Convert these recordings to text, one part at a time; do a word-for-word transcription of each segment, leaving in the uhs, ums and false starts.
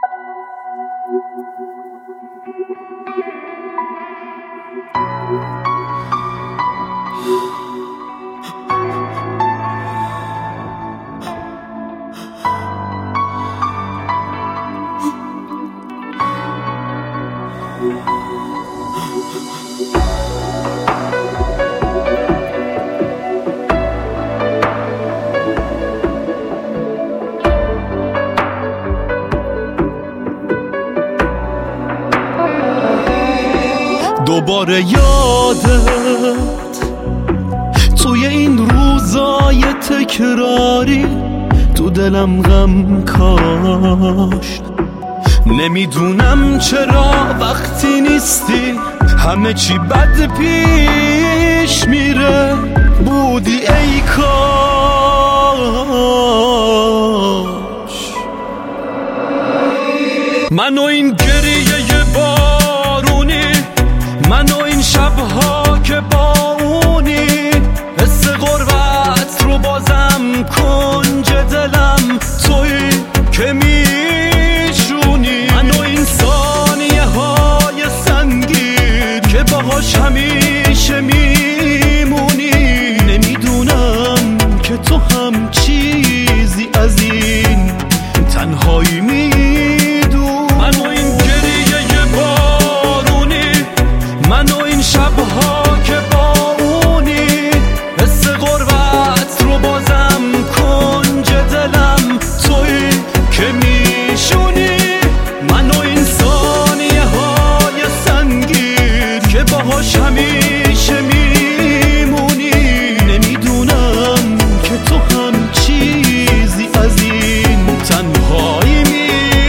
دوباره یادت توی این روزای تکراری تو دلم غم کاشت. نمیدونم چرا وقتی نیستی همه چی بد پیش میره. بودی ای کاش من و این گریه بارونی، من و این شبها که با اونی، حس غربت رو بازم کنج دلم توی که میشونی. من و این ثانیه های سنگین که باهاش همیشه میمونی. نمیدونم که تو هم چیزی از این تنهایی میدونی. من و این گریه بارونی، من و این شبها که با اونی، حس غربت رو بازم کنج دلم توی که میشونی. من و این ثانیه های سنگین که باهاش همیشه میمونی. نمیدونم که تو هم چیزی از این تنهایی میدونی.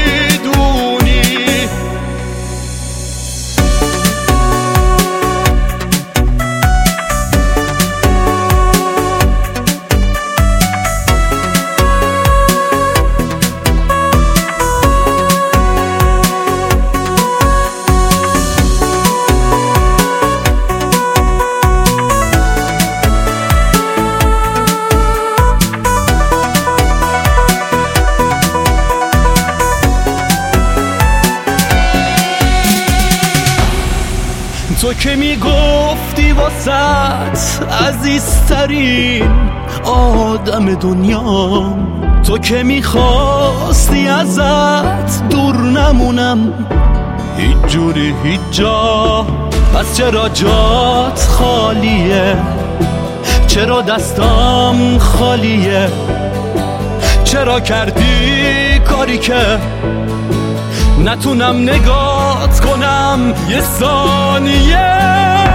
تو که میگفتی واسط عزیزترین آدم دنیام، تو که میخواستی ازت دور نمونم هیچ جوری هیچ جا. پس چرا جات خالیه، چرا دستام خالیه، چرا کردی کاری که نتونم نگات کنم یه ثانیه.